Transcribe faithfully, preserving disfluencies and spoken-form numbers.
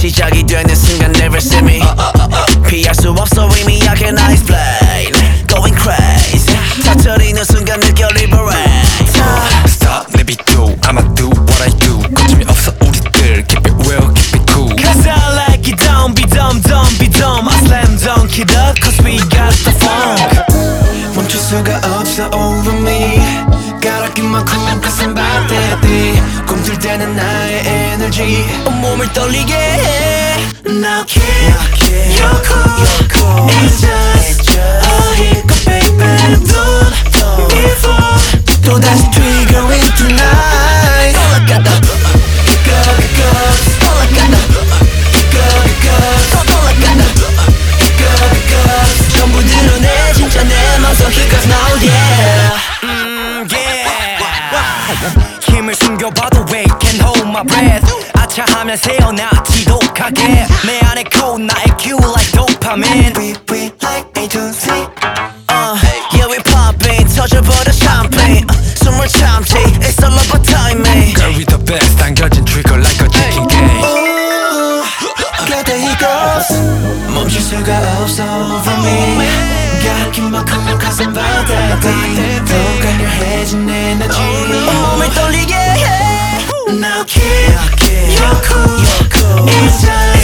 시작이 되는 순간 never see me 피할 수 없어 이미 I can explain Going crazy 터뜨리는 순간 느껴 liberate Stop 내비도 I'ma do what I do 거침이 없어 우리들 Keep it real keep it cool Cause I like it don't be dumb don't be dumb I slam dunk it up cause we got the funk 멈출 수가 없어 over me Gotta keep my cool cause I'm about that day 꿈틀 때는 나의 energy 온몸을 떨리게 해 Now kid, you're cool It's just a hiccup baby Don't before 또다시 triggering tonight All I got the hiccup hiccups All I got the hiccup hiccups All I got the hiccup hiccups 전부 드러내 진짜 내 맘속 hiccups now yeah mm, yeah 힘을 숨겨봐도 wait can't hold my breath 아차하면 새어나 지독하게 내 안에 cold 나의 cue like dopamine We we like A to Z uh, Yeah we popping 터져버려 champagne uh, 숨을 참지 It's all about timing Girl we the best 당겨진 trigger like a chicken game Ooh, got the hiccups 멈출 수가 없어 over me Gotta keep my cool cause I'm about that deep 더 강렬해진 에너지 온몸을 떨리게 해 Now kid, you're cool, you're cool. It's just